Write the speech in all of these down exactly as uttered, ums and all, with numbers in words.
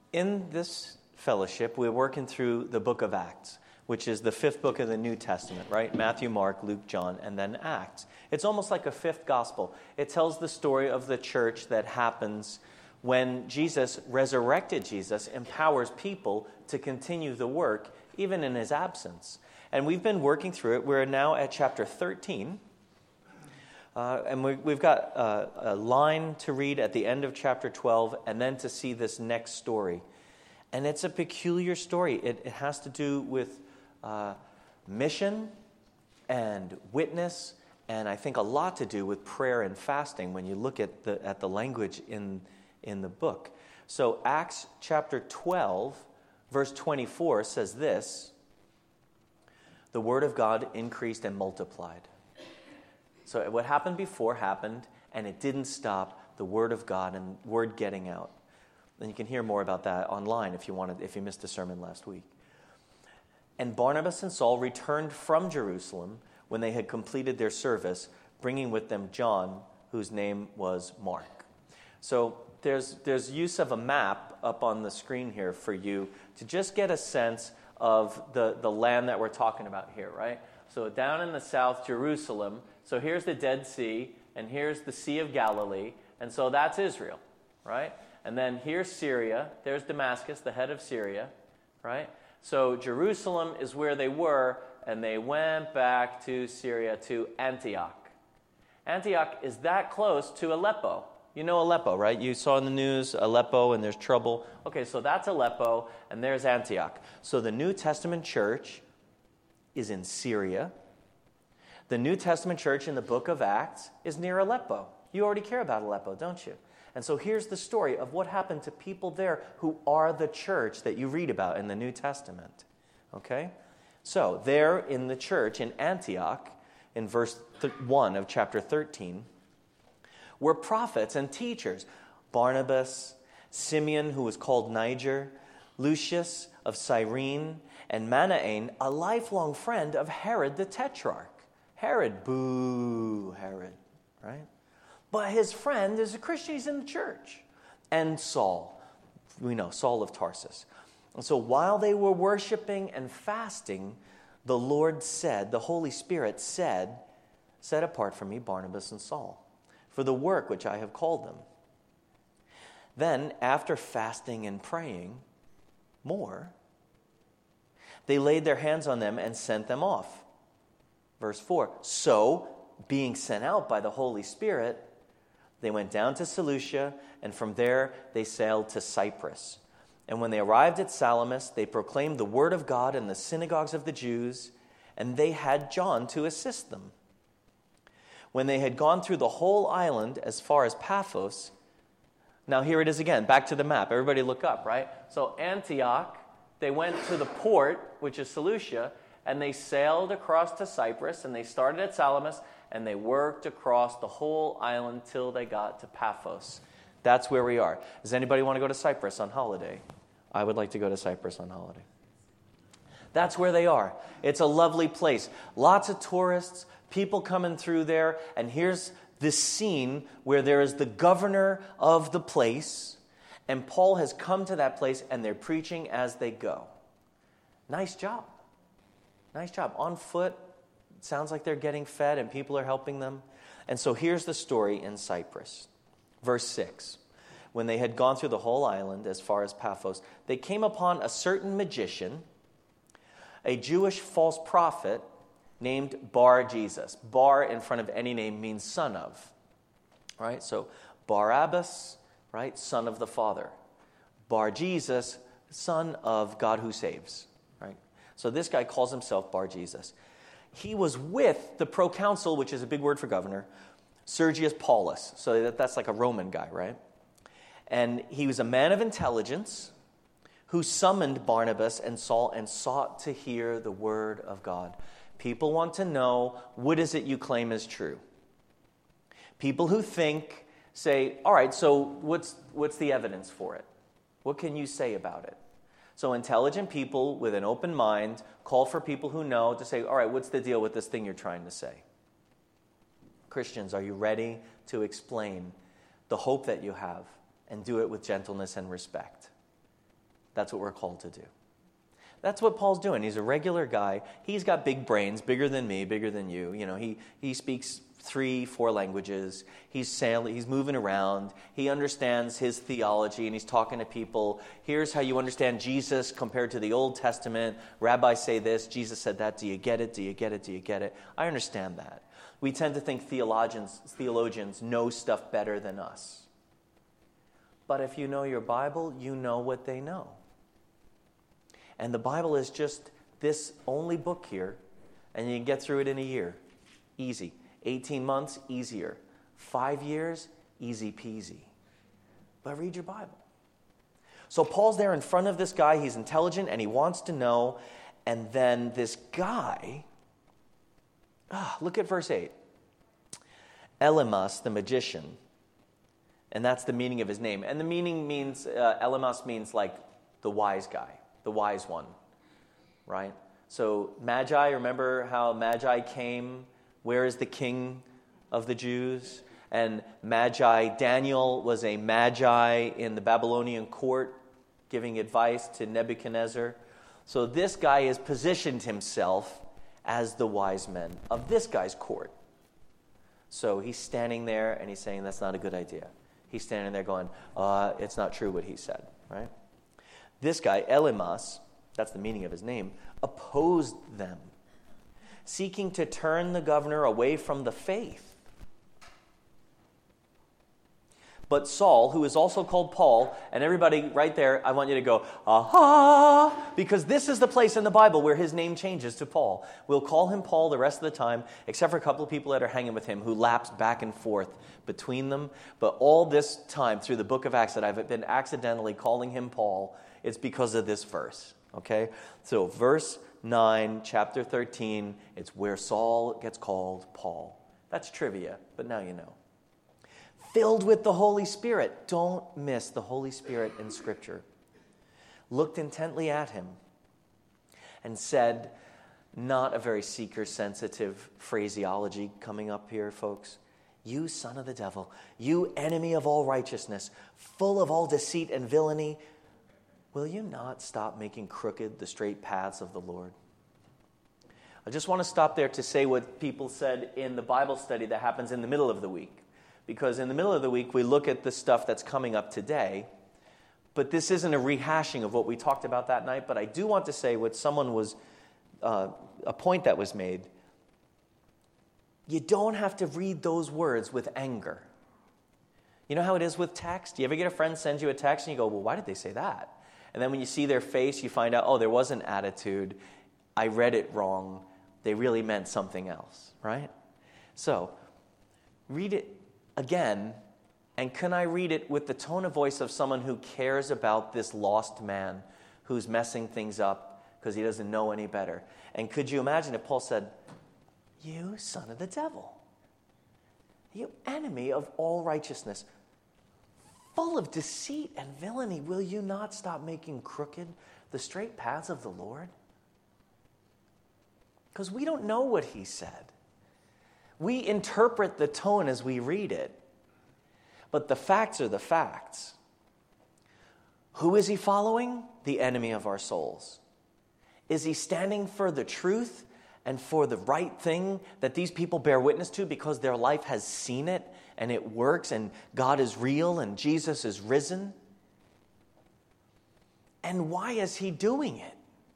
In this fellowship, we're working through the book of Acts, which is the fifth book of the New Testament, right? Matthew, Mark, Luke, John, and then Acts. It's almost like a fifth gospel. It tells the story of the church that happens when Jesus, resurrected Jesus, empowers people to continue the work, even in his absence. And we've been working through it. We're now at chapter thirteen. Uh, and we, we've got uh, a line to read at the end of chapter twelve, and then to see this next story. And it's a peculiar story. It, it has to do with uh, mission and witness, and I think a lot to do with prayer and fasting when you look at the at the language in in the book. So Acts chapter twelve, verse twenty-four says this: the word of God increased and multiplied. So what happened before happened, and it didn't stop the word of God and word getting out. And you can hear more about that online if you wanted, if you missed the sermon last week. And Barnabas and Saul returned from Jerusalem when they had completed their service, bringing with them John, whose name was Mark. So there's there's use of a map up on the screen here for you to just get a sense of the, the land that we're talking about here, right? So down in the south, Jerusalem. So here's the Dead Sea, and here's the Sea of Galilee, and so that's Israel, right? And then here's Syria. There's Damascus, the head of Syria, right? So Jerusalem is where they were, and they went back to Syria, to Antioch. Antioch is that close to Aleppo. You know Aleppo, right? You saw in the news Aleppo, and there's trouble. Okay, so that's Aleppo, and there's Antioch. So the New Testament church is in Syria. The New Testament church in the book of Acts is near Aleppo. You already care about Aleppo, don't you? And so here's the story of what happened to people there who are the church that you read about in the New Testament. Okay? So there in the church in Antioch, in verse one of chapter thirteen, were prophets and teachers. Barnabas, Simeon, who was called Niger, Lucius of Cyrene, and Manaen, a lifelong friend of Herod the Tetrarch. Herod, boo, Herod, right? But his friend is a Christian, he's in the church. And Saul, we know, Saul of Tarsus. And so while they were worshiping and fasting, the Lord said, the Holy Spirit said, set apart for me Barnabas and Saul for the work which I have called them. Then, after fasting and praying more, they laid their hands on them and sent them off. Verse four, so, being sent out by the Holy Spirit, they went down to Seleucia, and from there they sailed to Cyprus. And when they arrived at Salamis, they proclaimed the word of God in the synagogues of the Jews, and they had John to assist them. When they had gone through the whole island as far as Paphos, now here it is again, back to the map. Everybody look up, right? So Antioch, they went to the port, which is Seleucia, and they sailed across to Cyprus, and they started at Salamis, and they worked across the whole island till they got to Paphos. That's where we are. Does anybody want to go to Cyprus on holiday? I would like to go to Cyprus on holiday. That's where they are. It's a lovely place. Lots of tourists, people coming through there, and here's this scene where there is the governor of the place, and Paul has come to that place, and they're preaching as they go. Nice job. Nice job. On foot. It sounds like they're getting fed, and people are helping them. And so here's the story in Cyprus. Verse six. When they had gone through the whole island as far as Paphos, they came upon a certain magician, a Jewish false prophet named Bar-Jesus. Bar in front of any name means son of. Right? So Barabbas, right? Son of the Father. Bar-Jesus, son of God who saves. Right? So this guy calls himself Bar-Jesus. He was with the proconsul, which is a big word for governor, Sergius Paulus. So that, that's like a Roman guy, right? And he was a man of intelligence who summoned Barnabas and Saul and sought to hear the word of God. People want to know, what is it you claim is true? People who think say, all right, so what's what's the evidence for it? What can you say about it? So intelligent people with an open mind call for people who know to say, all right, what's the deal with this thing you're trying to say? Christians, are you ready to explain the hope that you have and do it with gentleness and respect? That's what we're called to do. That's what Paul's doing. He's a regular guy. He's got big brains, bigger than me, bigger than you. You know, he, he speaks three, four languages. He's sailing, he's moving around. He understands his theology, and he's talking to people. Here's how you understand Jesus compared to the Old Testament. Rabbis say this, Jesus said that. Do you get it? Do you get it? Do you get it? I understand that. We tend to think theologians, theologians know stuff better than us. But if you know your Bible, you know what they know. And the Bible is just this only book here, and you can get through it in a year. Easy. eighteen months, easier. Five years, easy peasy. But read your Bible. So Paul's there in front of this guy. He's intelligent, and he wants to know. And then this guy, ah, look at verse eight. Elymas, the magician. And that's the meaning of his name. And the meaning means, uh, Elymas means like the wise guy. The wise one, right? So Magi, remember how Magi came? Where is the king of the Jews? And Magi, Daniel was a Magi in the Babylonian court giving advice to Nebuchadnezzar. So this guy has positioned himself as the wise men of this guy's court. So he's standing there and he's saying, that's not a good idea. He's standing there going, uh, it's not true what he said, right? This guy, Elymas, that's the meaning of his name, opposed them, seeking to turn the governor away from the faith. But Saul, who is also called Paul, and everybody right there, I want you to go, aha, because this is the place in the Bible where his name changes to Paul. We'll call him Paul the rest of the time, except for a couple of people that are hanging with him who lapse back and forth between them. But all this time through the book of Acts that I've been accidentally calling him Paul, it's because of this verse, okay? So verse nine, chapter thirteen, it's where Saul gets called Paul. That's trivia, but now you know. Filled with the Holy Spirit. Don't miss the Holy Spirit in Scripture. Looked intently at him and said, not a very seeker-sensitive phraseology coming up here, folks. You son of the devil, you enemy of all righteousness, full of all deceit and villainy, will you not stop making crooked the straight paths of the Lord? I just want to stop there to say what people said in the Bible study that happens in the middle of the week. Because in the middle of the week, we look at the stuff that's coming up today. But this isn't a rehashing of what we talked about that night. But I do want to say what someone was, uh, a point that was made. You don't have to read those words with anger. You know how it is with text? You ever get a friend sends you a text and you go, well, why did they say that? And then when you see their face, you find out, oh, there was an attitude. I read it wrong. They really meant something else, right? So, read it again, and can I read it with the tone of voice of someone who cares about this lost man who's messing things up because he doesn't know any better? And could you imagine if Paul said, you son of the devil, you enemy of all righteousness, full of deceit and villainy, will you not stop making crooked the straight paths of the Lord? Because we don't know what he said. We interpret the tone as we read it. But the facts are the facts. Who is he following? The enemy of our souls. Is he standing for the truth and for the right thing that these people bear witness to because their life has seen it and it works and God is real and Jesus is risen? And why is he doing it?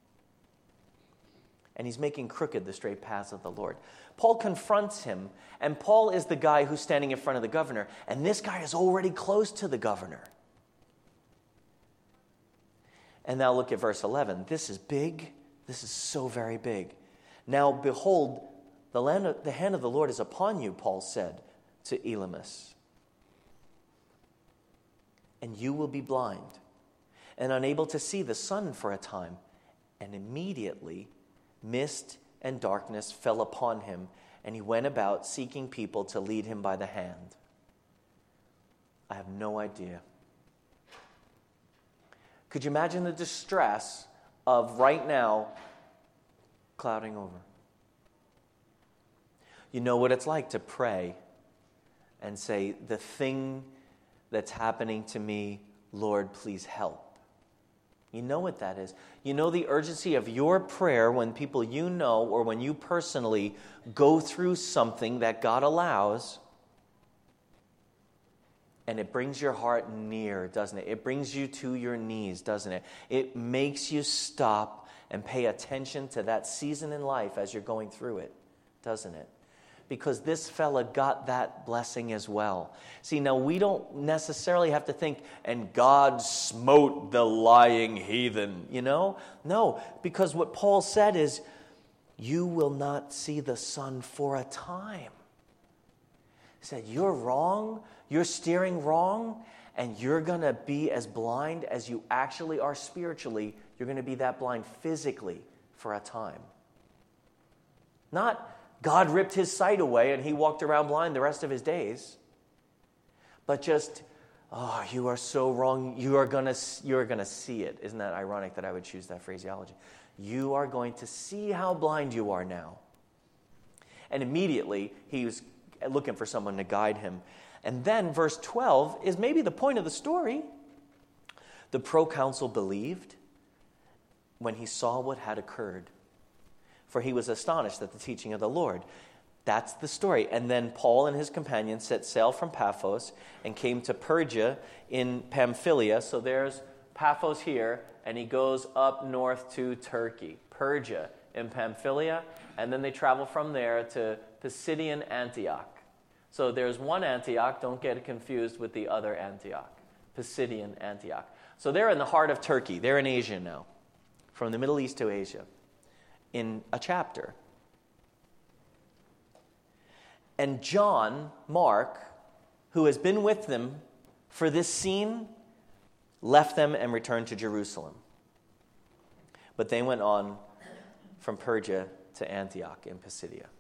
And he's making crooked the straight paths of the Lord. Paul confronts him, and Paul is the guy who's standing in front of the governor, and this guy is already close to the governor. And now look at verse eleven. This is big. This is so very big. Now behold, the, land of, the hand of the Lord is upon you, Paul said to Elymas. And you will be blind and unable to see the sun for a time. And immediately mist and darkness fell upon him, and he went about seeking people to lead him by the hand. I have no idea. Could you imagine the distress of right now clouding over? You know what it's like to pray and say, the thing that's happening to me, Lord, please help. You know what that is. You know the urgency of your prayer when people you know or when you personally go through something that God allows, and it brings your heart near, doesn't it? It brings you to your knees, doesn't it? It makes you stop and pay attention to that season in life as you're going through it, doesn't it? Because this fella got that blessing as well. See, now we don't necessarily have to think, and God smote the lying heathen, you know? No, because what Paul said is, you will not see the sun for a time. He said, you're wrong, you're steering wrong, and you're going to be as blind as you actually are spiritually. You're going to be that blind physically for a time. Not God ripped his sight away and he walked around blind the rest of his days. But just, oh, you are so wrong. You are going to you're going to see it. Isn't that ironic that I would choose that phraseology? You are going to see how blind you are now. And immediately he was looking for someone to guide him. And then verse twelve is maybe the point of the story. The proconsul believed when he saw what had occurred, for he was astonished at the teaching of the Lord. That's the story. And then Paul and his companions set sail from Paphos and came to Perga in Pamphylia. So there's Paphos here, and he goes up north to Turkey. Perga in Pamphylia, and then they travel from there to Pisidian Antioch. So there's one Antioch, don't get it confused with the other Antioch, Pisidian Antioch. So they're in the heart of Turkey. They're in Asia now, from the Middle East to Asia, in a chapter. And John, Mark, who has been with them for this scene, left them and returned to Jerusalem. But they went on from Perga to Antioch in Pisidia.